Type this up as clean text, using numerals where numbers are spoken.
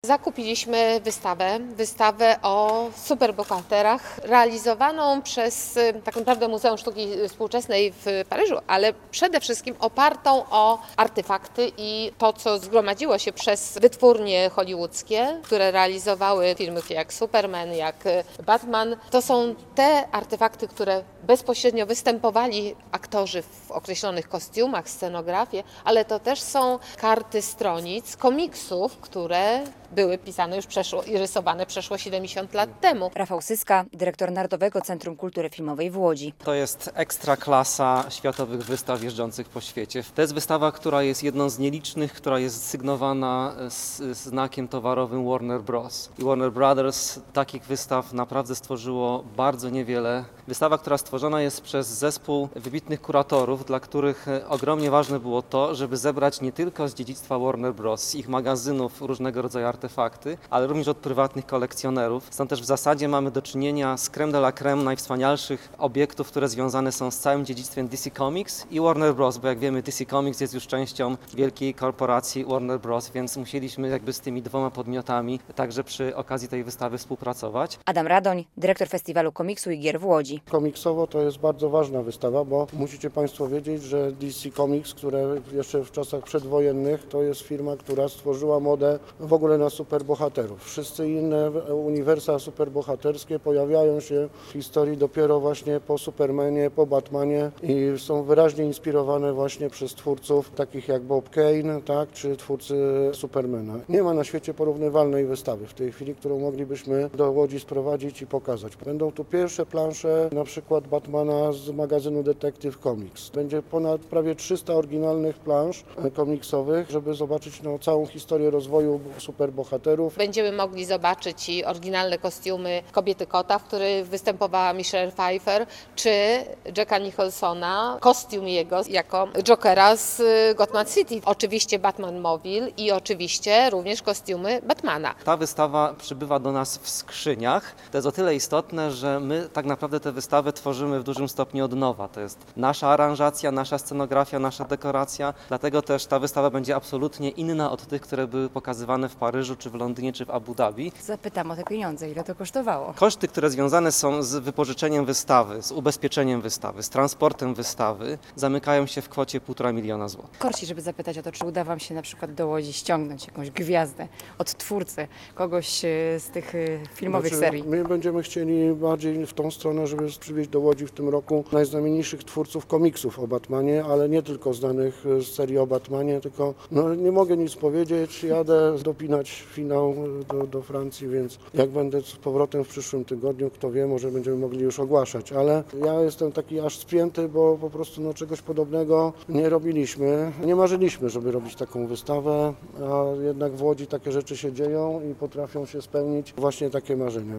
Zakupiliśmy wystawę o superbohaterach, realizowaną przez tak naprawdę Muzeum Sztuki Współczesnej w Paryżu, ale przede wszystkim opartą o artefakty i to, co zgromadziło się przez wytwórnie hollywoodzkie, które realizowały filmy jak Superman, jak Batman. To są te artefakty, które bezpośrednio występowali aktorzy w określonych kostiumach, scenografie, ale to też są karty stronic komiksów, które były pisane już i rysowane przeszło 70 lat temu. Rafał Syska, dyrektor Narodowego Centrum Kultury Filmowej w Łodzi. To jest ekstra klasa światowych wystaw jeżdżących po świecie. To jest wystawa, która jest jedną z nielicznych, która jest sygnowana z znakiem towarowym Warner Bros. I Warner Brothers takich wystaw naprawdę stworzyło bardzo niewiele. Wystawa, która stworzona jest przez zespół wybitnych kuratorów, dla których ogromnie ważne było to, żeby zebrać nie tylko z dziedzictwa Warner Bros., z ich magazynów różnego rodzaju artefakty, ale również od prywatnych kolekcjonerów. Stąd też w zasadzie mamy do czynienia z crème de la crème najwspanialszych obiektów, które związane są z całym dziedzictwem DC Comics i Warner Bros., bo jak wiemy DC Comics jest już częścią wielkiej korporacji Warner Bros., więc musieliśmy jakby z tymi dwoma podmiotami także przy okazji tej wystawy współpracować. Adam Radoń, dyrektor Festiwalu Komiksu i Gier w Łodzi. Komiksowo to jest bardzo ważna wystawa, bo musicie Państwo wiedzieć, że DC Comics, które jeszcze w czasach przedwojennych, to jest firma, która stworzyła modę w ogóle na superbohaterów. Wszyscy inne uniwersa superbohaterskie pojawiają się w historii dopiero właśnie po Supermanie, po Batmanie i są wyraźnie inspirowane właśnie przez twórców takich jak Bob Kane, tak, czy twórcy Supermana. Nie ma na świecie porównywalnej wystawy w tej chwili, którą moglibyśmy do Łodzi sprowadzić i pokazać. Będą tu pierwsze plansze, na przykład Batmana z magazynu Detective Comics. Będzie ponad prawie 300 oryginalnych plansz komiksowych, żeby zobaczyć całą historię rozwoju superbohaterów. Będziemy mogli zobaczyć i oryginalne kostiumy Kobiety Kota, w której występowała Michelle Pfeiffer, czy Jacka Nicholsona, kostium jego jako Jokera z Gotham City. Oczywiście Batman Mobile i oczywiście również kostiumy Batmana. Ta wystawa przybywa do nas w skrzyniach. To jest o tyle istotne, że my tak naprawdę tę wystawę tworzymy w dużym stopniu od nowa. To jest nasza aranżacja, nasza scenografia, nasza dekoracja. Dlatego też ta wystawa będzie absolutnie inna od tych, które były pokazywane w Paryżu, czy w Londynie, czy w Abu Dhabi. Zapytam o te pieniądze, ile to kosztowało? Koszty, które związane są z wypożyczeniem wystawy, z ubezpieczeniem wystawy, z transportem wystawy, zamykają się w kwocie 1,5 miliona złotych. Korci, żeby zapytać o to, czy uda Wam się na przykład do Łodzi ściągnąć jakąś gwiazdę od twórcy, kogoś z tych filmowych serii. My będziemy chcieli bardziej w tą stronę, żeby przywieźć do Łodzi w tym roku najznamienitszych twórców komiksów o Batmanie, ale nie tylko znanych z serii o Batmanie, tylko nie mogę nic powiedzieć, jadę dopinać finał do Francji, więc jak będę z powrotem w przyszłym tygodniu, kto wie, może będziemy mogli już ogłaszać, ale ja jestem taki aż spięty, bo po prostu czegoś podobnego nie robiliśmy. Nie marzyliśmy, żeby robić taką wystawę, a jednak w Łodzi takie rzeczy się dzieją i potrafią się spełnić właśnie takie marzenia.